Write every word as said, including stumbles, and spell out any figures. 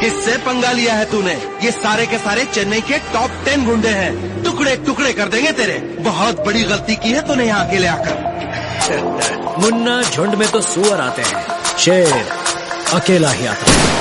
किससे पंगा लिया है तूने? ये सारे के सारे चेन्नई के टॉप टेन गुंडे हैं, टुकड़े टुकड़े कर देंगे तेरे। बहुत बड़ी गलती की है तूने यहाँ अकेले आकर। मुन्ना, झुंड में तो सुअर आते हैं, शेर अकेला ही आता है।